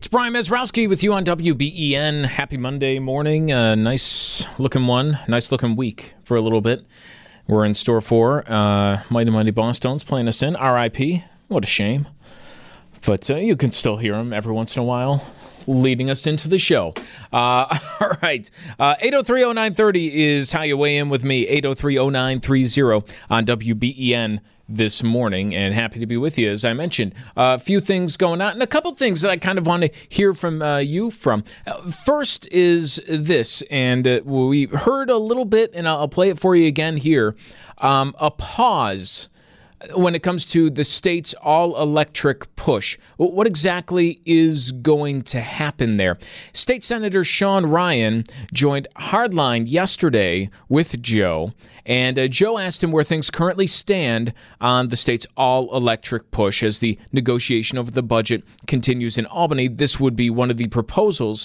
It's Brian Mezrowski with you on WBEN. Happy Monday morning. Nice looking one. Nice looking week for a little bit. We're in store for Mighty Bosstones playing us in. R.I.P. What a shame. But you can still hear them every once in a while leading us into the show. All right. 803-0930 is how you weigh in with me. 803-0930 on WBEN this morning, and happy to be with you. As I mentioned, a few things going on and a couple things that I kind of want to hear from you from. First is this, and we heard a little bit, and I'll play it for you again here, a pause when it comes to the state's all-electric push. What exactly is going to happen there? State Senator Sean Ryan joined Hardline yesterday with Joe, and Joe asked him where things currently stand on the state's all-electric push as the negotiation over the budget continues in Albany. This would be one of the proposals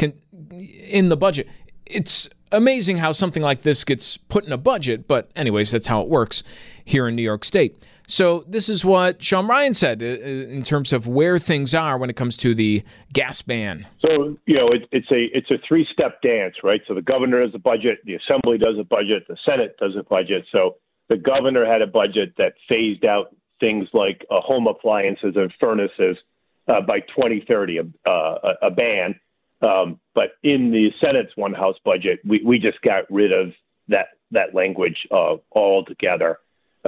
in the budget. It's amazing how something like this gets put in a budget, but anyways, that's how it works here in New York State. So this is what Sean Ryan said in terms of where things are when it comes to the gas ban. So, it's a three-step dance, right? So the governor does a budget, the assembly does a budget, the Senate does a budget. So the governor had a budget that phased out things like home appliances and furnaces by 2030, a ban. But in the Senate's one House budget, we just got rid of that language altogether.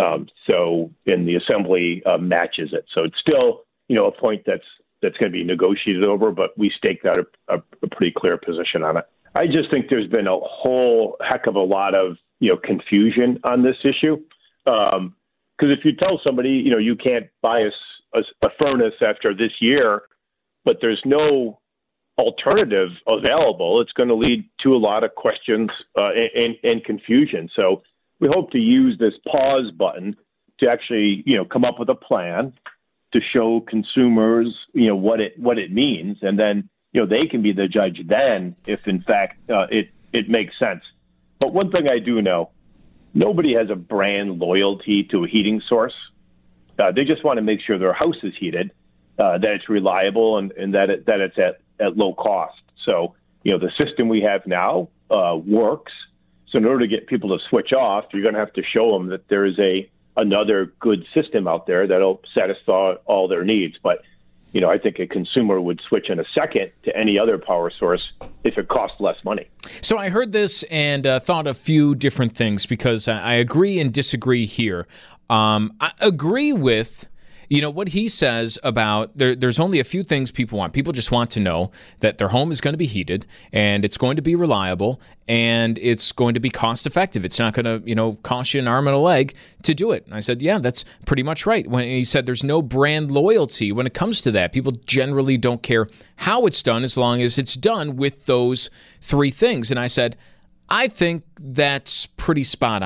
So in the assembly matches it. So it's still, a point that's going to be negotiated over, but we staked out a pretty clear position on it. I just think there's been a whole heck of a lot of, confusion on this issue. Because if you tell somebody, you can't buy a furnace after this year, but there's no alternative available, it's going to lead to a lot of questions and confusion. So we hope to use this pause button to actually, come up with a plan to show consumers, what it means, and then, they can be the judge then if in fact it makes sense. But one thing I do know, nobody has a brand loyalty to a heating source. They just want to make sure their house is heated, that it's reliable, and that it's at low cost. So, the system we have now works. So in order to get people to switch off, you're going to have to show them that there is another good system out there that'll satisfy all their needs. But, I think a consumer would switch in a second to any other power source if it costs less money. So I heard this and thought a few different things because I agree and disagree here. I agree with what he says about there's only a few things people want. People just want to know that their home is going to be heated and it's going to be reliable and it's going to be cost effective. It's not going to, cost you an arm and a leg to do it. And I said, yeah, that's pretty much right. When he said there's no brand loyalty when it comes to that. People generally don't care how it's done as long as it's done with those three things. And I said, I think that's pretty spot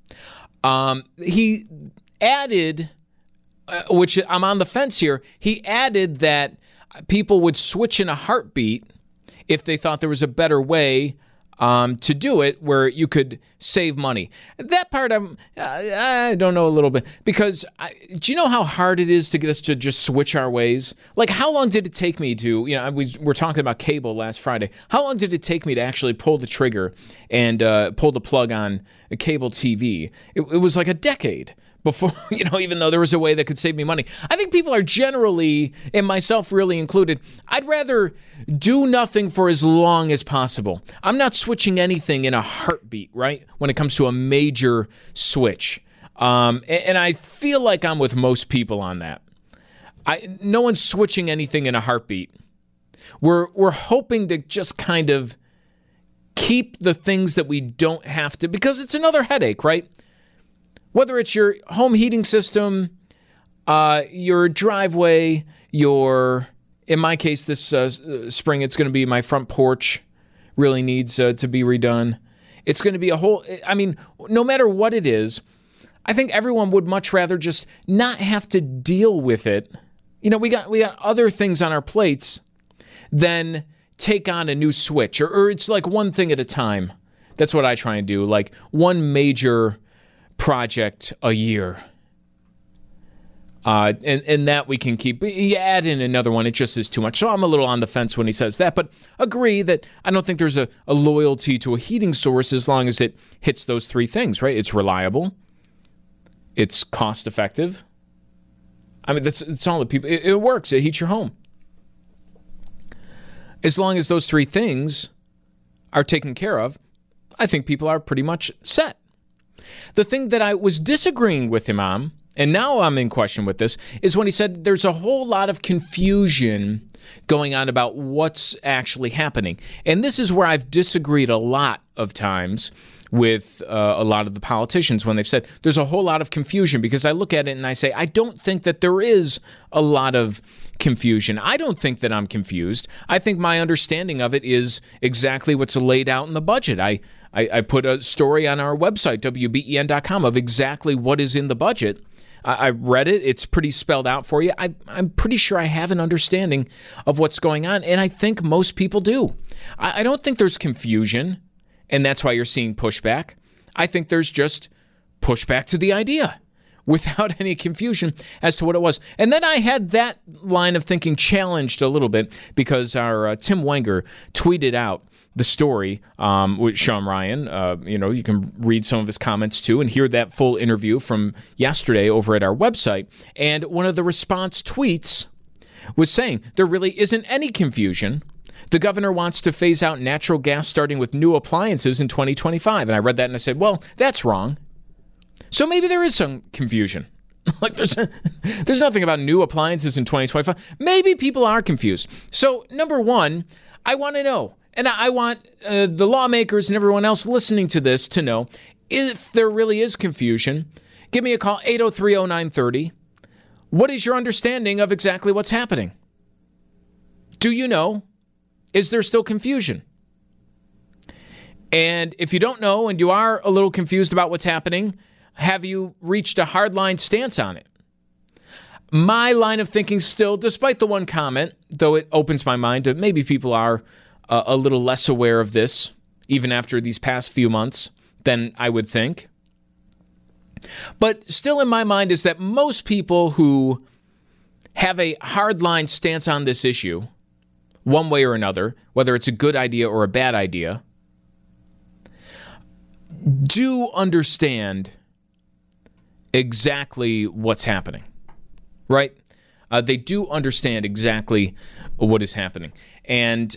on. He added, which I'm on the fence here, he added that people would switch in a heartbeat if they thought there was a better way to do it where you could save money. That part I don't know a little bit because do you know how hard it is to get us to just switch our ways? Like how long did it take me to, we were talking about cable last Friday. How long did it take me to actually pull the trigger and pull the plug on a cable TV? It was like a decade before, even though there was a way that could save me money. I think people are generally, and myself really included, I'd rather do nothing for as long as possible. I'm not switching anything in a heartbeat, right, when it comes to a major switch. And I feel like I'm with most people on that. No one's switching anything in a heartbeat. We're hoping to just kind of keep the things that we don't have to, because it's another headache, right? Whether it's your home heating system, your driveway, in my case, this spring, it's going to be my front porch really needs to be redone. It's going to be no matter what it is, I think everyone would much rather just not have to deal with it. We got other things on our plates than take on a new switch, or it's like one thing at a time. That's what I try and do, like one major project a year. And that we can keep. You add in another one, it just is too much. So I'm a little on the fence when he says that, but agree that I don't think there's a loyalty to a heating source as long as it hits those three things, right? It's reliable, it's cost effective. I mean, that's all the people. It works. It heats your home. As long as those three things are taken care of, I think people are pretty much set. The thing that I was disagreeing with him on, and now I'm in question with this, is when he said there's a whole lot of confusion going on about what's actually happening. And this is where I've disagreed a lot of times with a lot of the politicians when they've said there's a whole lot of confusion, because I look at it and I say, I don't think that there is a lot of confusion. I don't think that I'm confused. I think my understanding of it is exactly what's laid out in the budget. I put a story on our website, WBEN.com, of exactly what is in the budget. I read it. It's pretty spelled out for you. I'm pretty sure I have an understanding of what's going on, and I think most people do. I don't think there's confusion, and that's why you're seeing pushback. I think there's just pushback to the idea without any confusion as to what it was. And then I had that line of thinking challenged a little bit because our Tim Wenger tweeted out the story with Sean Ryan. You can read some of his comments too and hear that full interview from yesterday over at our website. And one of the response tweets was saying there really isn't any confusion. The governor wants to phase out natural gas starting with new appliances in 2025. And I read that and I said, well, that's wrong. So maybe there is some confusion. Like there's nothing about new appliances in 2025. Maybe people are confused. So number one, I want to know. And I want the lawmakers and everyone else listening to this to know if there really is confusion. Give me a call, 803-0930. What is your understanding of exactly what's happening? Do you know? Is there still confusion? And if you don't know and you are a little confused about what's happening, have you reached a hardline stance on it? My line of thinking still, despite the one comment, though it opens my mind to maybe people are a little less aware of this, even after these past few months, than I would think. But still in my mind is that most people who have a hardline stance on this issue, one way or another, whether it's a good idea or a bad idea, do understand exactly what's happening, right? They do understand exactly what is happening. And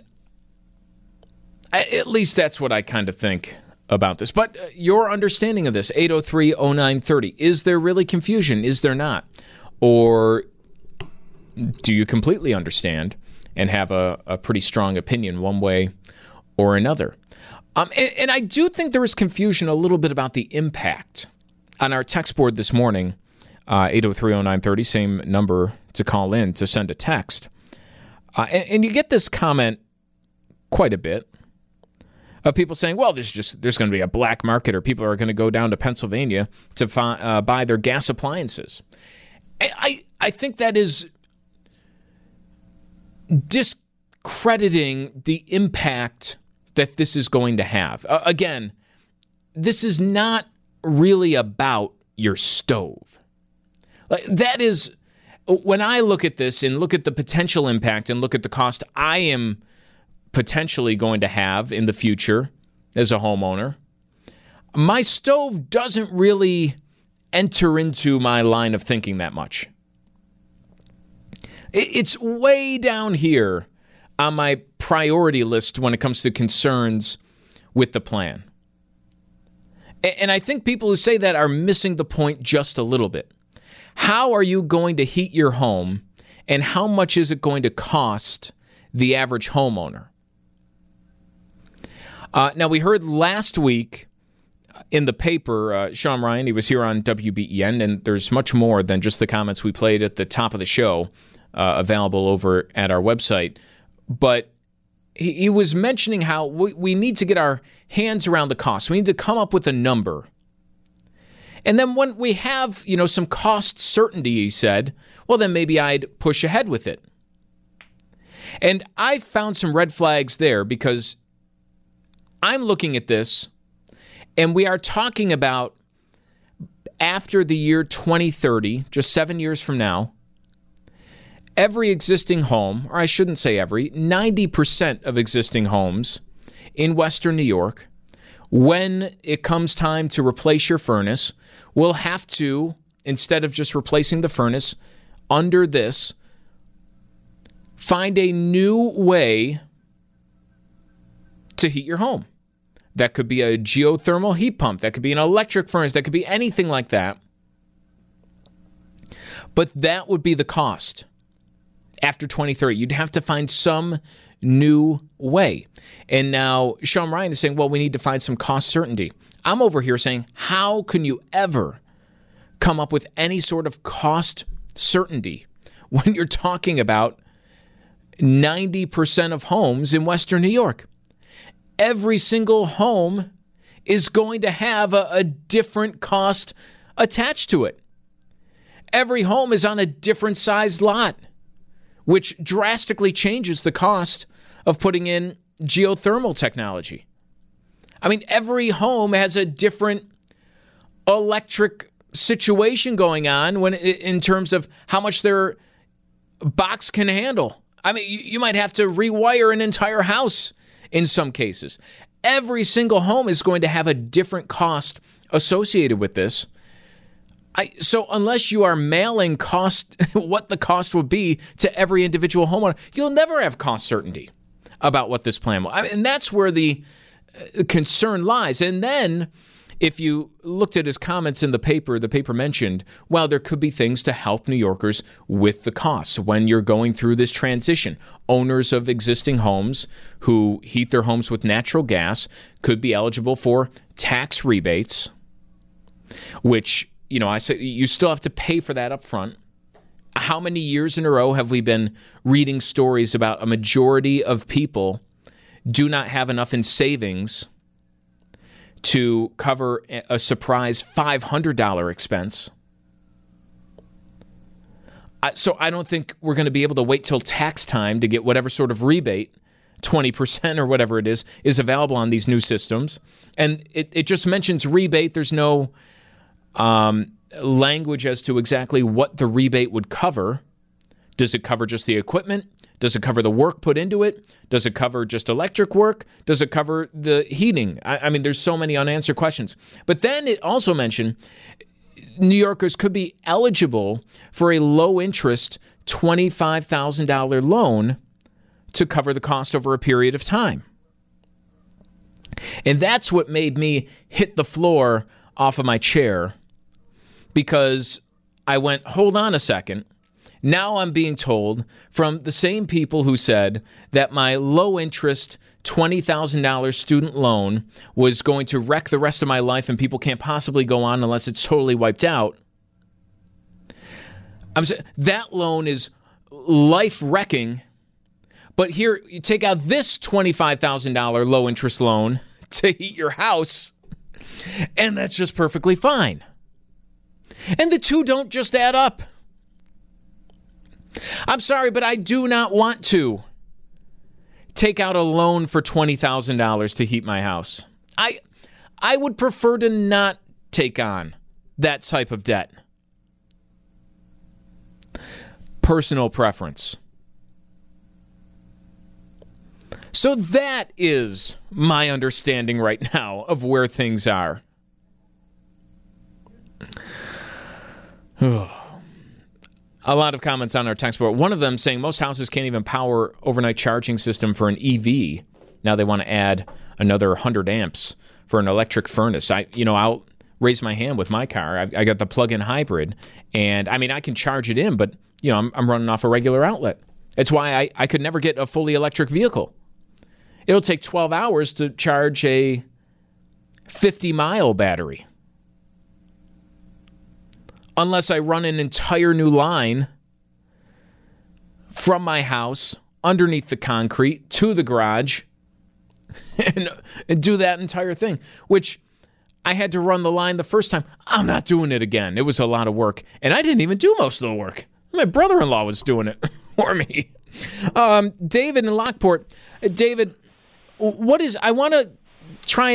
at least that's what I kind of think about this. But your understanding of this, 803-0930, is there really confusion? Is there not? Or do you completely understand and have a pretty strong opinion one way or another? And I do think there was confusion a little bit about the impact. On our text board this morning, 803-0930, same number to call in to send a text. And you get this comment quite a bit of people saying, well, there's going to be a black market, or people are going to go down to Pennsylvania to buy their gas appliances. I think that is discrediting the impact that this is going to have. Again, this is not really about your stove. Like, that is, when I look at this and look at the potential impact and look at the cost I am potentially going to have in the future as a homeowner, my stove doesn't really enter into my line of thinking that much. It's way down here on my priority list when it comes to concerns with the plan. And I think people who say that are missing the point just a little bit. How are you going to heat your home, and how much is it going to cost the average homeowner? Now, we heard last week in the paper, Sean Ryan, he was here on WBEN, and there's much more than just the comments we played at the top of the show available over at our website. But he was mentioning how we need to get our hands around the cost. We need to come up with a number. And then when we have, some cost certainty, he said, well, then maybe I'd push ahead with it. And I found some red flags there, because I'm looking at this and we are talking about after the year 2030, just 7 years from now, every existing home, or I shouldn't say every, 90% of existing homes in Western New York, when it comes time to replace your furnace, will have to, instead of just replacing the furnace, under this, find a new way to heat your home. That could be a geothermal heat pump. That could be an electric furnace. That could be anything like that. But that would be the cost after 2030. You'd have to find some new way. And now Sean Ryan is saying, well, we need to find some cost certainty. I'm over here saying, how can you ever come up with any sort of cost certainty when you're talking about 90% of homes in Western New York? Every single home is going to have a different cost attached to it. Every home is on a different sized lot, which drastically changes the cost of putting in geothermal technology. I mean, every home has a different electric situation going on when in terms of how much their box can handle. I mean, you might have to rewire an entire house in some cases. Every single home is going to have a different cost associated with this. So unless you are mailing cost, what the cost would be to every individual homeowner, you'll never have cost certainty about what this plan will. And that's where the concern lies. And then if you looked at his comments in the paper mentioned, well, there could be things to help New Yorkers with the costs when you're going through this transition. Owners of existing homes who heat their homes with natural gas could be eligible for tax rebates, which, I say you still have to pay for that up front. How many years in a row have we been reading stories about a majority of people do not have enough in savings to cover a surprise $500 expense? So I don't think we're going to be able to wait till tax time to get whatever sort of rebate, 20% or whatever it is available on these new systems. And it just mentions rebate. There's no language as to exactly what the rebate would cover. Does it cover just the equipment? Does it cover the work put into it? Does it cover just electric work? Does it cover the heating? I mean, there's so many unanswered questions. But then it also mentioned New Yorkers could be eligible for a low-interest $25,000 loan to cover the cost over a period of time. And that's what made me hit the floor off of my chair, because I went, hold on a second. Now I'm being told from the same people who said that my low-interest $20,000 student loan was going to wreck the rest of my life and people can't possibly go on unless it's totally wiped out. I'm saying that loan is life-wrecking, but here, you take out this $25,000 low-interest loan to heat your house, and that's just perfectly fine. And the two don't just add up. I'm sorry, but I do not want to take out a loan for $20,000 to heat my house. I would prefer to not take on that type of debt. Personal preference. So that is my understanding right now of where things are. A lot of comments on our text board. One of them saying most houses can't even power overnight charging system for an EV. Now they want to add another 100 amps for an electric furnace. I'll raise my hand with my car. I got the plug-in hybrid, and I mean I can charge it in, but I'm running off a regular outlet. It's why I could never get a fully electric vehicle. It'll take 12 hours to charge a 50-mile battery. Unless I run an entire new line from my house underneath the concrete to the garage and do that entire thing, which I had to run the line the first time. I'm not doing it again. It was a lot of work, and I didn't even do most of the work. My brother-in-law was doing it for me. David in Lockport. David, I want to try and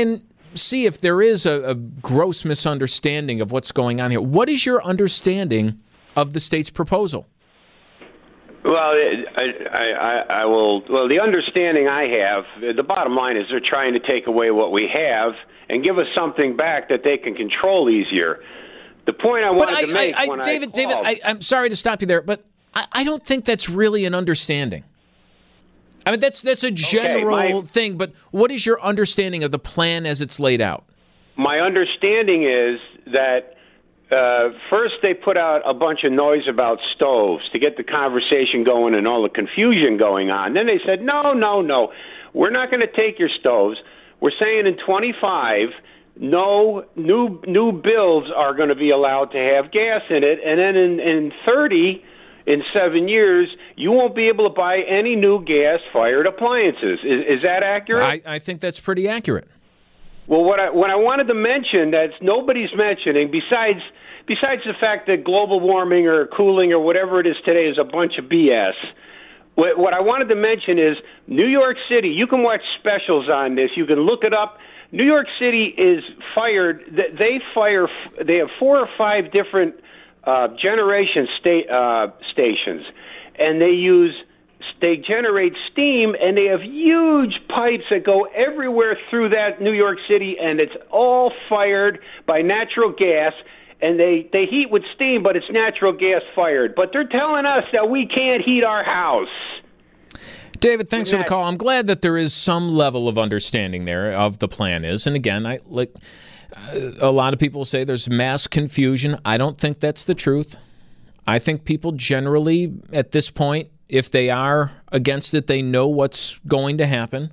see if there is a gross misunderstanding of what's going on here. What is your understanding of the state's proposal? Well, I will. Well, the understanding I have, the bottom line is they're trying to take away what we have and give us something back that they can control easier. The point I wanted to make David, I'm sorry to stop you there, but I don't think that's really an understanding. I mean, that's a general thing, but what is your understanding of the plan as it's laid out? My understanding is that first they put out a bunch of noise about stoves to get the conversation going and all the confusion going on. Then they said, no, we're not going to take your stoves. We're saying in 25, no new builds are going to be allowed to have gas in it, and then in 30. In 7 years, you won't be able to buy any new gas-fired appliances. Is that accurate? I think that's pretty accurate. Well, what I wanted to mention that nobody's mentioning, besides the fact that global warming or cooling or whatever it is today is a bunch of BS, what I wanted to mention is New York City. You can watch specials on this. You can look it up. New York City is fired. They have 4 or 5 different generation stations, and they generate steam, and they have huge pipes that go everywhere through that New York City, and it's all fired by natural gas, and they heat with steam, but it's natural gas fired. But they're telling us that we can't heat our house. David, thanks for the call. I'm glad that there is some level of understanding there of the plan is, and again, a lot of people say there's mass confusion. I don't think that's the truth. I think people generally, at this point, if they are against it, they know what's going to happen.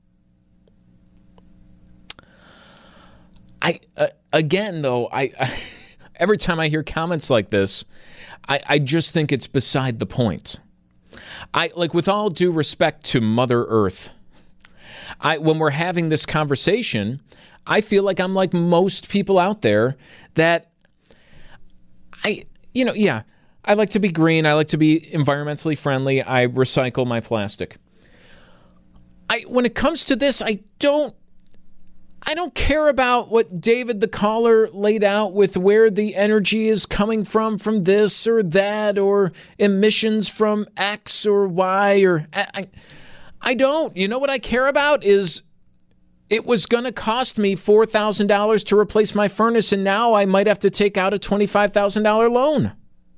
Again, though, every time I hear comments like this, I just think it's beside the point. With all due respect to Mother Earth, when we're having this conversation, I feel like I'm like most people out there that I like to be green. I like to be environmentally friendly. I recycle my plastic. When it comes to this, I don't care about what David the caller laid out with where the energy is coming from this or that, or emissions from X or Y, or I don't. You know what I care about is it was going to cost me $4,000 to replace my furnace, and now I might have to take out a $25,000 loan.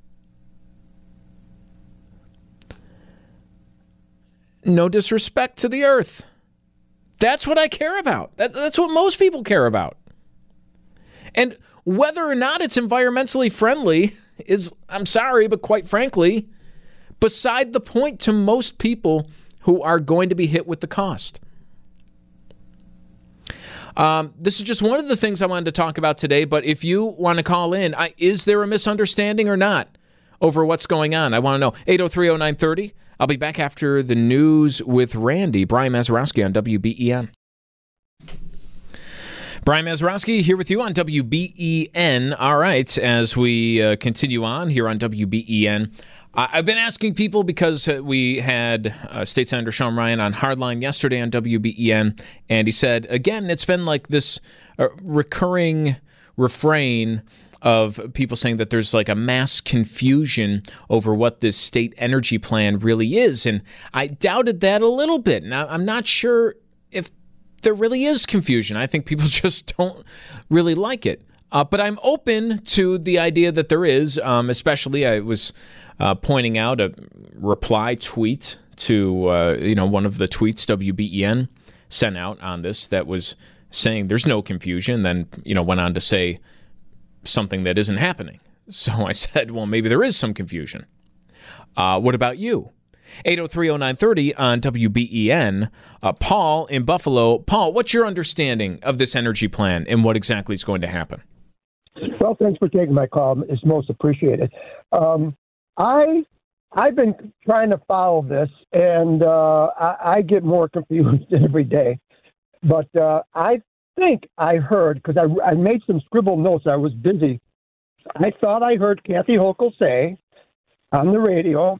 No disrespect to the earth. That's what I care about. That's what most people care about. And whether or not it's environmentally friendly is, I'm sorry, but quite frankly, beside the point to most people who are going to be hit with the cost. This is just one of the things I wanted to talk about today, but if you want to call in, is there a misunderstanding or not over what's going on? I want to know. 803-0930. I'll be back after the news with Randy. Brian Mazurowski on WBEN. Brian Mazurowski here with you on WBEN. All right, as we continue on here on WBEN, I've been asking people because we had State Senator Sean Ryan on Hardline yesterday on WBEN, and he said, again, it's been like this recurring refrain of people saying that there's like a mass confusion over what this state energy plan really is, and I doubted that a little bit. Now, I'm not sure if there really is confusion. I think people just don't really like it. But I'm open to the idea that there is, especially I was pointing out a reply tweet to one of the tweets WBEN sent out on this that was saying there's no confusion, then went on to say something that isn't happening. So I said, well, maybe there is some confusion. What about you? 803-0930 on WBEN. Paul in Buffalo. Paul, what's your understanding of this energy plan and what exactly is going to happen? Well, thanks for taking my call. It's most appreciated. I've been trying to follow this, and I get more confused every day. But I think I heard, because I made some scribbled notes. I was busy. I thought I heard Kathy Hochul say on the radio,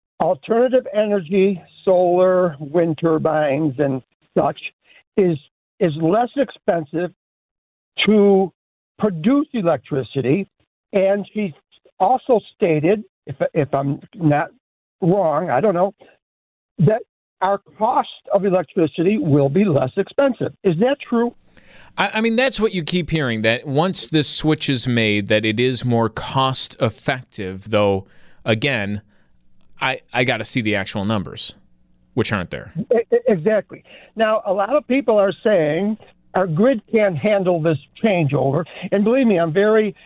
alternative energy, solar, wind turbines, and such is is less expensive to produce electricity. And she also stated, if I'm not wrong, I don't know, that our cost of electricity will be less expensive. Is that true? I mean, that's what you keep hearing, that once this switch is made, that it is more cost effective, though, again, I got to see the actual numbers, which aren't there. Exactly. Now, a lot of people are saying our grid can't handle this changeover. And believe me, I'm very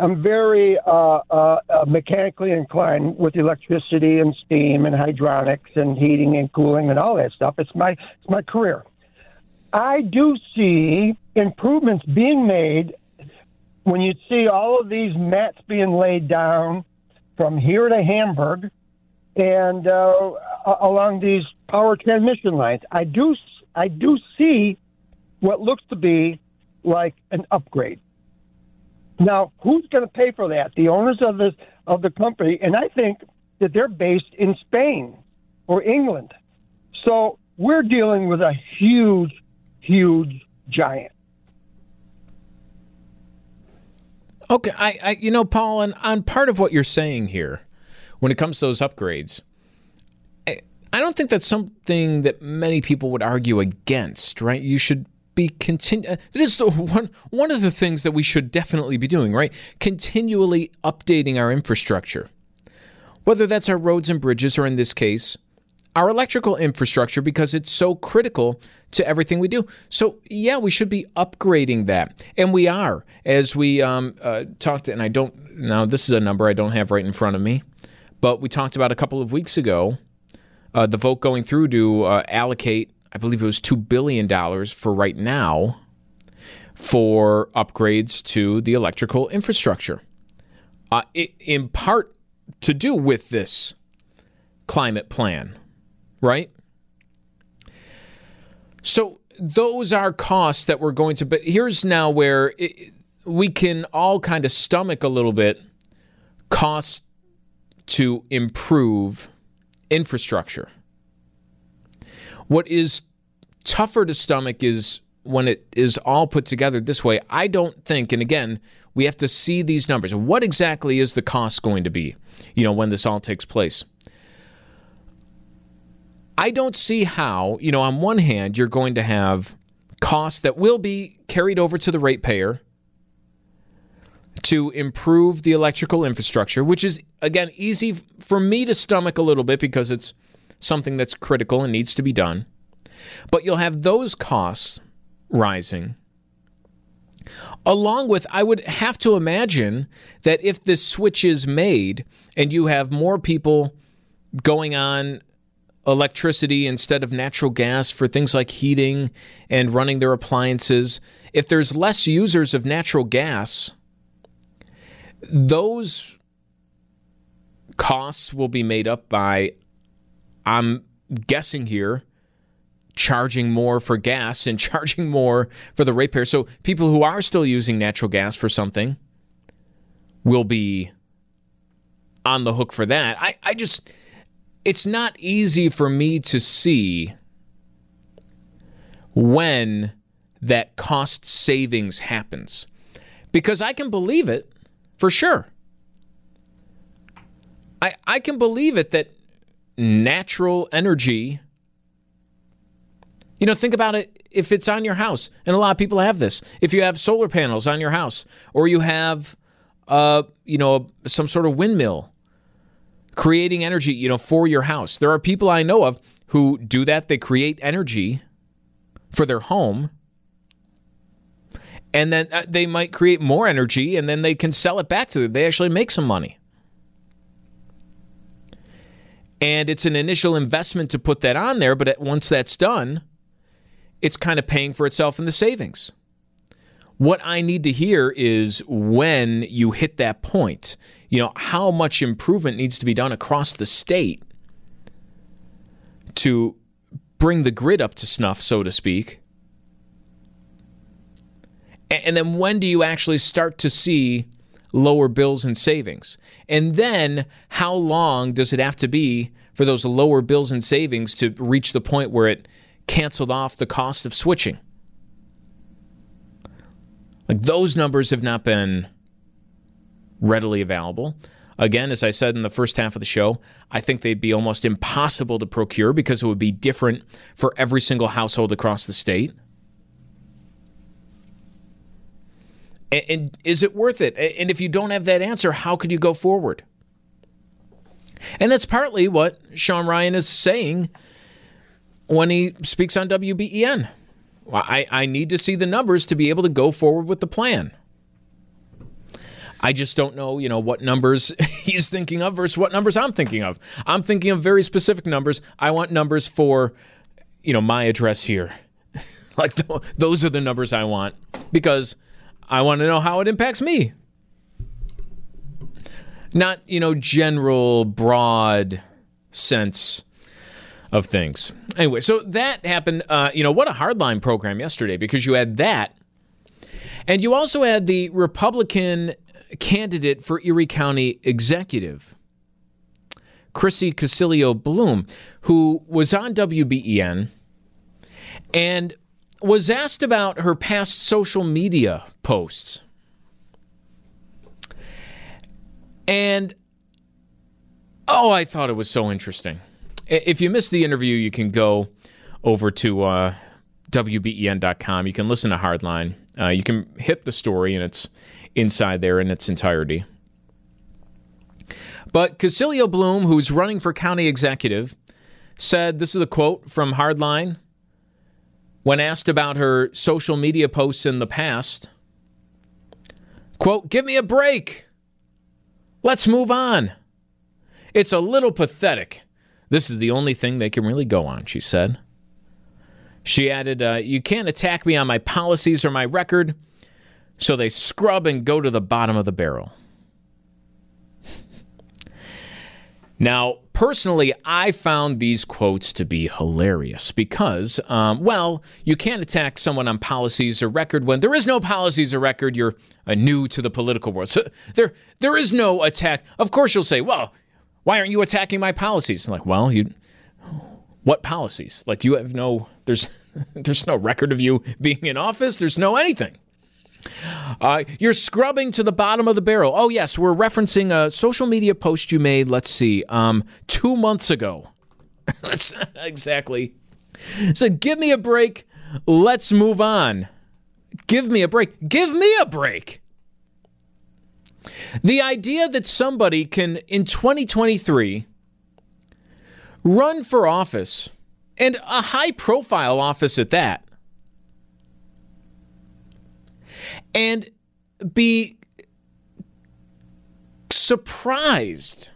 mechanically inclined with electricity and steam and hydronics and heating and cooling and all that stuff. It's my career. I do see improvements being made when you see all of these mats being laid down from here to Hamburg and along these power transmission lines. I do see what looks to be like an upgrade. Now, who's going to pay for that? The owners of the company, and I think that they're based in Spain or England. So we're dealing with a huge giant. Okay, I Paul, on part of what you're saying here, when it comes to those upgrades, I don't think that's something that many people would argue against, right? You should be this is one of the things that we should definitely be doing, right? Continually updating our infrastructure, whether that's our roads and bridges, or in this case, our electrical infrastructure, because it's so critical to everything we do. So yeah, we should be upgrading that, and we are, as we talked. And this is a number I don't have right in front of me, but we talked about a couple of weeks ago, the vote going through to allocate, I believe it was $2 billion for right now for upgrades to the electrical infrastructure, in part to do with this climate plan, right? So those are costs that we're going to, but here's now where we can all kind of stomach a little bit costs to improve infrastructure. What is tougher to stomach is when it is all put together this way. I don't think, and again, we have to see these numbers. What exactly is the cost going to be, when this all takes place? I don't see how, on one hand, you're going to have costs that will be carried over to the ratepayer to improve the electrical infrastructure, which is, again, easy for me to stomach a little bit because it's something that's critical and needs to be done. But you'll have those costs rising, along with, I would have to imagine that if this switch is made and you have more people going on electricity instead of natural gas for things like heating and running their appliances, if there's less users of natural gas, those costs will be made up by, I'm guessing here, charging more for gas and charging more for the ratepayer. So people who are still using natural gas for something will be on the hook for that. It's not easy for me to see when that cost savings happens, because I can believe it for sure. I can believe it that natural energy, think about it if it's on your house, and a lot of people have this. If you have solar panels on your house, or you have, some sort of windmill creating energy, for your house. There are people I know of who do that. They create energy for their home, and then they might create more energy, and then they can sell it back to them. They actually make some money. And it's an initial investment to put that on there, but once that's done, it's kind of paying for itself in the savings. What I need to hear is when you hit that point, how much improvement needs to be done across the state to bring the grid up to snuff, so to speak. And then when do you actually start to see lower bills and savings? And then how long does it have to be for those lower bills and savings to reach the point where it canceled off the cost of switching? Like, those numbers have not been readily available. Again, as I said in the first half of the show, I think they'd be almost impossible to procure because it would be different for every single household across the state. And is it worth it? And if you don't have that answer, how could you go forward? And that's partly what Sean Ryan is saying when he speaks on WBEN. Well, I need to see the numbers to be able to go forward with the plan. I just don't know, what numbers he's thinking of versus what numbers I'm thinking of. I'm thinking of very specific numbers. I want numbers for, my address here. Like, those are the numbers I want because I want to know how it impacts me. Not, general, broad sense of things. Anyway, so that happened. What a hardline program yesterday, because you had that. And you also had the Republican candidate for Erie County Executive, Chrissy Casilio-Bloom, who was on WBEN and was asked about her past social media posts. And, I thought it was so interesting. If you missed the interview, you can go over to WBEN.com. You can listen to Hardline. You can hit the story, and it's inside there in its entirety. But Casilio-Bloom, who's running for county executive, said, this is a quote from Hardline, when asked about her social media posts in the past, quote, "Give me a break. Let's move on. It's a little pathetic. This is the only thing they can really go on," she said. She added, "You can't attack me on my policies or my record, so they scrub and go to the bottom of the barrel." Now, personally, I found these quotes to be hilarious because, you can't attack someone on policies or record when there is no policies or record. You're new to the political world. So there is no attack. Of course, you'll say, well, why aren't you attacking my policies? I'm like, well, what policies? Like, you have there's no record of you being in office. There's no anything. You're scrubbing to the bottom of the barrel. Oh, yes, we're referencing a social media post you made, let's see, 2 months ago. That's exactly. So give me a break. Let's move on. Give me a break. Give me a break. The idea that somebody can, in 2023, run for office, and a high-profile office at that, and be surprised,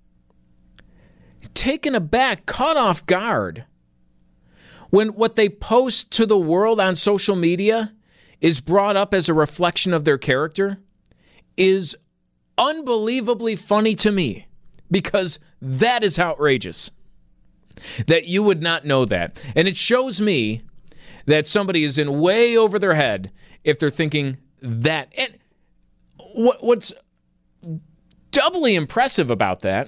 taken aback, caught off guard when what they post to the world on social media is brought up as a reflection of their character is unbelievably funny to me, because that is outrageous that you would not know that. And it shows me that somebody is in way over their head if they're thinking that. And what's doubly impressive about that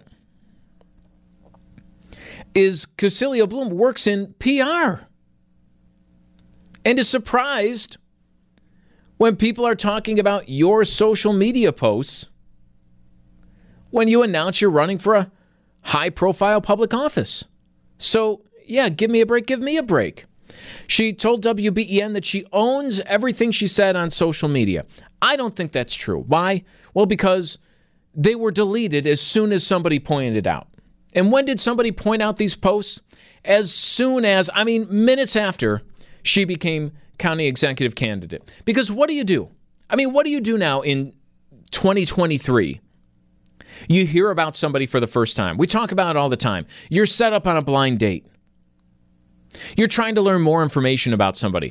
is Casilio-Bloom works in PR and is surprised when people are talking about your social media posts when you announce you're running for a high-profile public office. So, yeah, give me a break, give me a break. She told WBEN that she owns everything she said on social media. I don't think that's true. Why? Well, because they were deleted as soon as somebody pointed it out. And when did somebody point out these posts? As soon as, minutes after she became county executive candidate. Because what do you do? What do you do now in 2023? You hear about somebody for the first time. We talk about it all the time. You're set up on a blind date. You're trying to learn more information about somebody.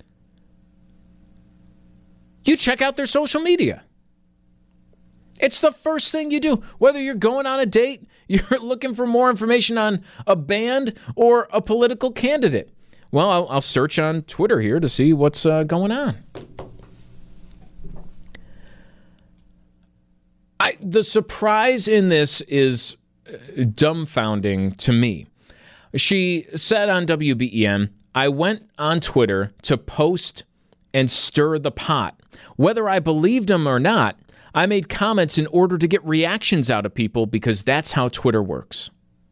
You check out their social media. It's the first thing you do. Whether you're going on a date, you're looking for more information on a band or a political candidate. Well, I'll search on Twitter here to see what's going on. The surprise in this is dumbfounding to me. She said on WBEN, "I went on Twitter to post and stir the pot. Whether I believed him or not, I made comments in order to get reactions out of people because that's how Twitter works.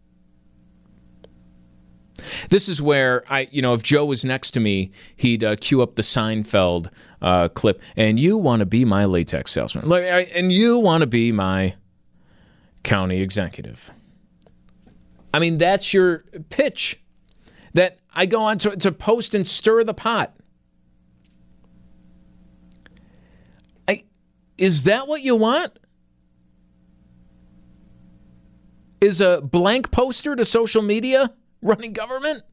This is where if Joe was next to me, he'd cue up the Seinfeld clip. And you want to be my latex salesman. And you want to be my county executive. I mean, that's your pitch. That I go on to post and stir the pot. Is that what you want? Is a blank poster to social media running government?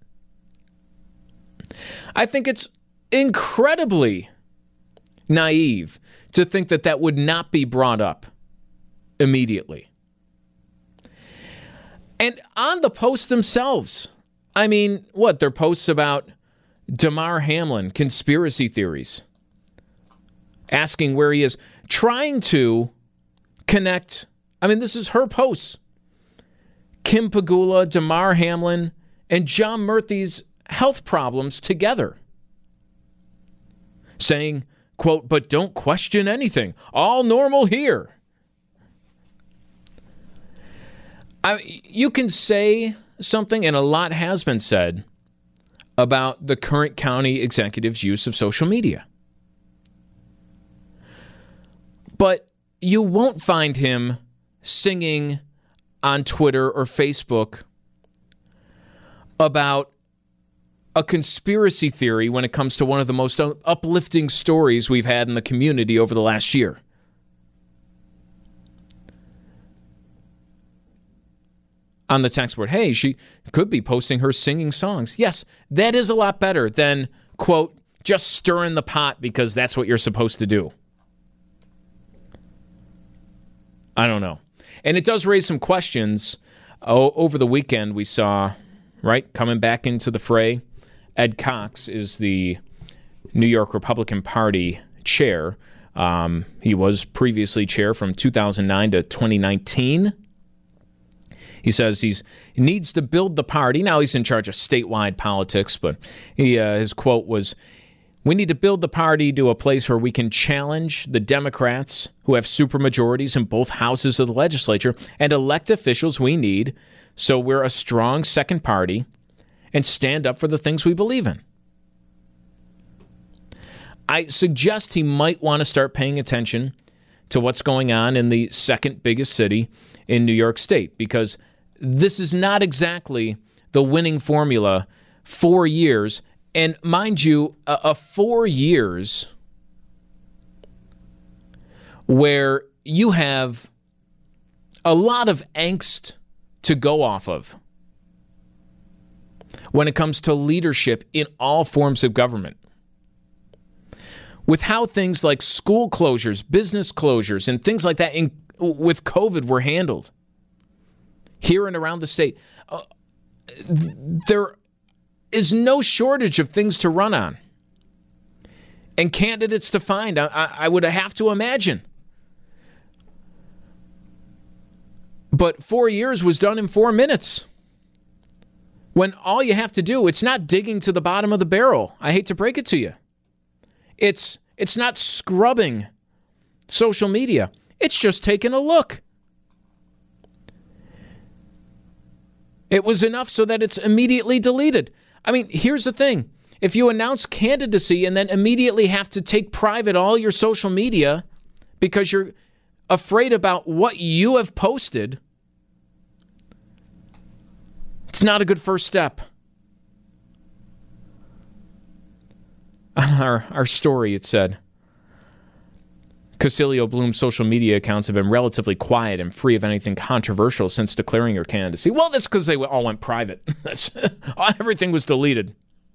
I think it's incredibly naive to think that that would not be brought up immediately. And on the posts themselves, I mean, they're posts about Damar Hamlin, conspiracy theories, asking where he is, trying to connect. I mean, this is her posts. Kim Pagula, Damar Hamlin, and John Murthy's health problems together. Saying, quote, but don't question anything. All normal here. You can say something, and a lot has been said, about the current county executive's use of social media. But you won't find him singing on Twitter or Facebook about a conspiracy theory when it comes to one of the most uplifting stories we've had in the community over the last year. On the text board, hey, she could be posting her singing songs. Yes, that is a lot better than, quote, just stirring the pot because that's what you're supposed to do. I don't know. And it does raise some questions. Over the weekend, we saw, coming back into the fray, Ed Cox is the New York Republican Party chair. He was previously chair from 2009 to 2019. He says he needs to build the party. Now he's in charge of statewide politics, but his quote was, we need to build the party to a place where we can challenge the Democrats who have supermajorities in both houses of the legislature and elect officials we need so we're a strong second party and stand up for the things we believe in. I suggest he might want to start paying attention to what's going on in the second biggest city in New York State, because this is not exactly the winning formula. 4 years. And mind you, 4 years where you have a lot of angst to go off of when it comes to leadership in all forms of government. With how things like school closures, business closures, and things like that with COVID were handled here and around the state, there is no shortage of things to run on and candidates to find, I would have to imagine. But 4 years was done in 4 minutes. When all you have to do, it's not digging to the bottom of the barrel. I hate to break it to you. It's not scrubbing social media. It's just taking a look. It was enough so that it's immediately deleted. I mean, here's the thing. If you announce candidacy and then immediately have to take private all your social media because you're afraid about what you have posted, it's not a good first step. On our story, it said, Casilio Bloom's social media accounts have been relatively quiet and free of anything controversial since declaring her candidacy. Well, that's because they all went private. Everything was deleted.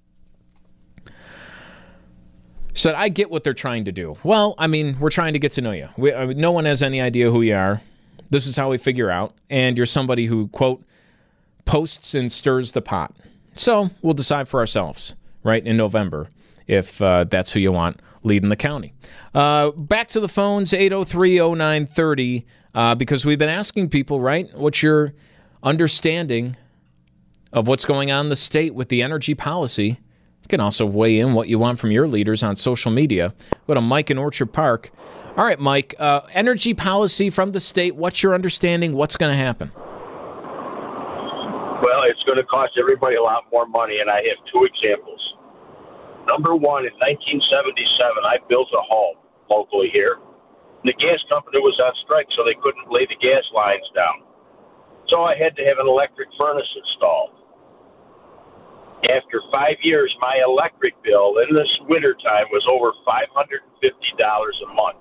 Said, I get what they're trying to do. Well, I mean, we're trying to get to know you. No one has any idea who you are. This is how we figure out. And you're somebody who, quote, posts and stirs the pot. So we'll decide for ourselves, in November, if that's who you want leading the county. Back to the phones, 803-0930, because we've been asking people, what's your understanding of what's going on in the state with the energy policy You can also weigh in what you want from your leaders on social media. Go to Mike in Orchard Park. All right, Mike, energy policy from the state, what's your understanding? What's going to happen? Well, it's going to cost everybody a lot more money, and I have two examples. Number one, in 1977, I built a home locally here. The gas company was on strike, so they couldn't lay the gas lines down. So I had to have an electric furnace installed. After 5 years, my electric bill in this wintertime was over $550 a month.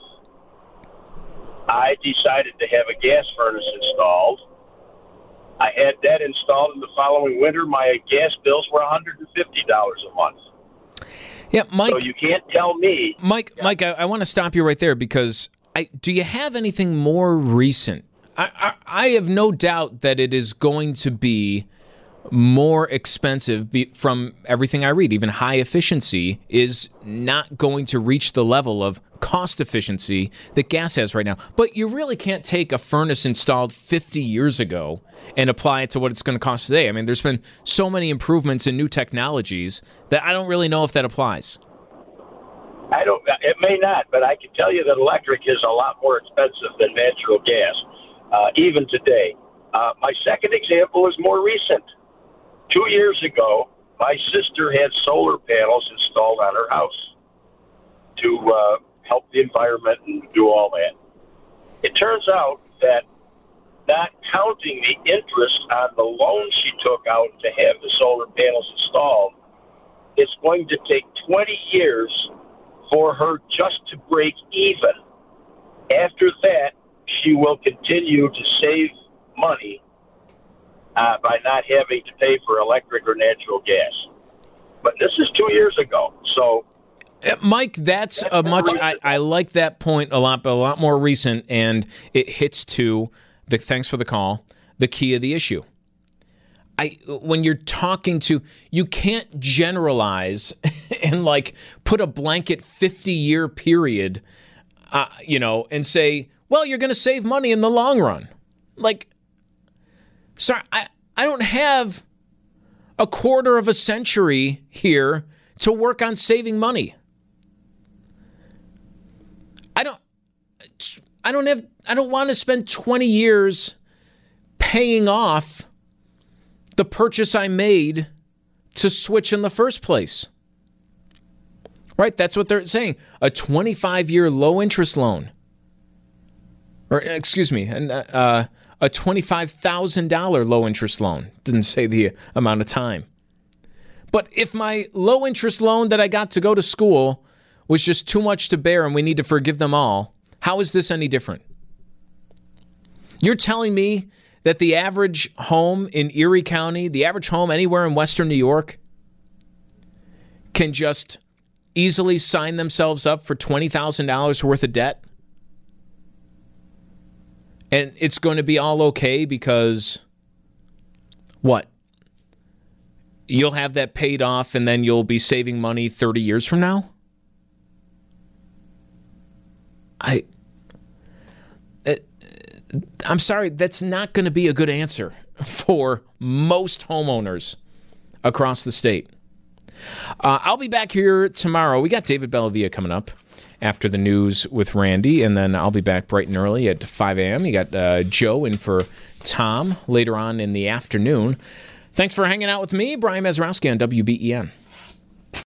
I decided to have a gas furnace installed. I had that installed in the following winter. My gas bills were $150 a month. Yeah, Mike. So you can't tell me. Mike, I want to stop you right there because do you have anything more recent? I have no doubt that it is going to be more expensive from everything I read. Even high efficiency is not going to reach the level of cost efficiency that gas has right now. But you really can't take a furnace installed 50 years ago and apply it to what it's going to cost today. I mean, there's been so many improvements in new technologies that I don't really know if that applies. It may not, but I can tell you that electric is a lot more expensive than natural gas, even today. My second example is more recent. 2 years ago, my sister had solar panels installed on her house to help the environment and do all that. It turns out that not counting the interest on the loan she took out to have the solar panels installed, it's going to take 20 years for her just to break even. After that, she will continue to save money by not having to pay for electric or natural gas. But this is 2 years ago, so... Mike, that's a much... I like that point a lot, but a lot more recent, and it hits to, thanks for the call, the key of the issue. When you're talking to... You can't generalize and, put a blanket 50-year period, and say, well, you're going to save money in the long run. Sorry, I don't have a quarter of a century here to work on saving money. I don't want to spend 20 years paying off the purchase I made to switch in the first place. Right? That's what they're saying. A 25-year low-interest loan. Or, excuse me, a $25,000 low-interest loan. Didn't say the amount of time. But if my low-interest loan that I got to go to school was just too much to bear and we need to forgive them all, how is this any different? You're telling me that the average home in Erie County, the average home anywhere in Western New York, can just easily sign themselves up for $20,000 worth of debt? And it's going to be all okay because, what? You'll have that paid off and then you'll be saving money 30 years from now? I'm sorry, that's not going to be a good answer for most homeowners across the state. I'll be back here tomorrow. We got David Bellavia coming up after the news with Randy, and then I'll be back bright and early at 5 a.m. You got Joe in for Tom later on in the afternoon. Thanks for hanging out with me, Brian Mazurowski on WBEN.